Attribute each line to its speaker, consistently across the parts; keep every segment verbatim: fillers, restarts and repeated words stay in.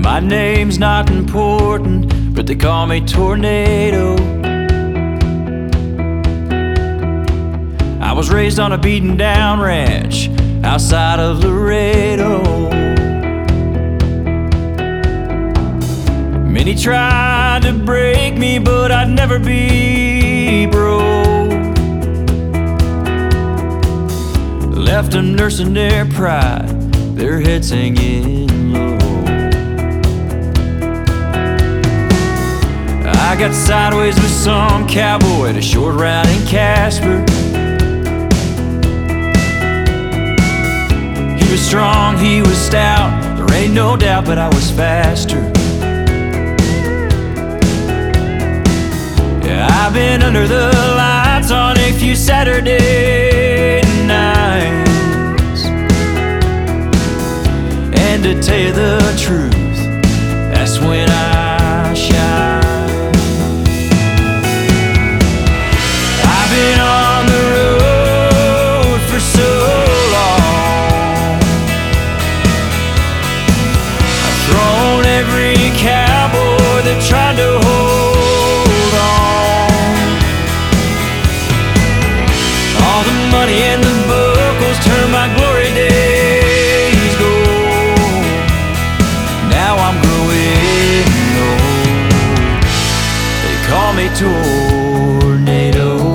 Speaker 1: My name's not important, but they call me Tornado. I was raised on a beaten down ranch outside of Laredo. Many tried to break me, but I'd never be broke. Left them nursing their pride, their heads hanging low. I got sideways with some cowboy at a short route in Casper. He was strong, he was stout, there ain't no doubt, but I was faster. Yeah, I've been under the lights on a few Saturday nights, and to tell you the truth, that's when I shine. I've been on the road for so long, I've thrown every cowboy that tried to hold on. All the money and the buckles turned my glory days gold. Now I'm growing old, they call me Tornado.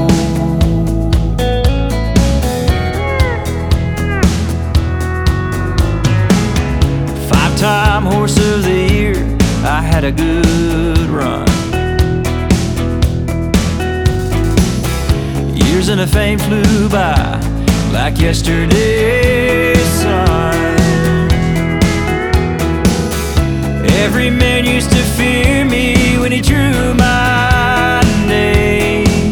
Speaker 1: Five-time horse of the year, I had a good run. Years and a fame flew by like yesterday's sun. Every man used to fear me when he drew my name.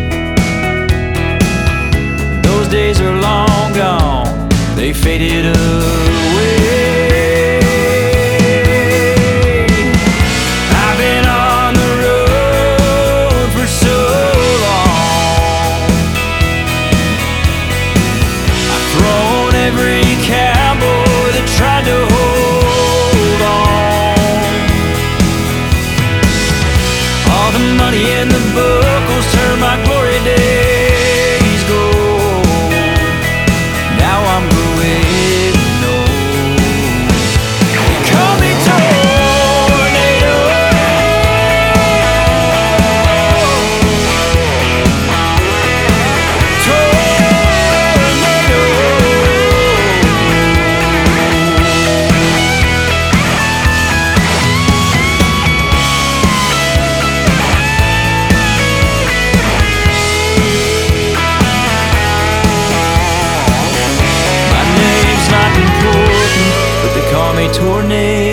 Speaker 1: Those days are long gone, they faded away. I've been on the road for so long, I've thrown every cowboy that tried to hold on. All the money and the buckles turned my glory days gold. Now I'm growing old, they call me Tornado. Tornado. My name's not important, but they call me Tornado.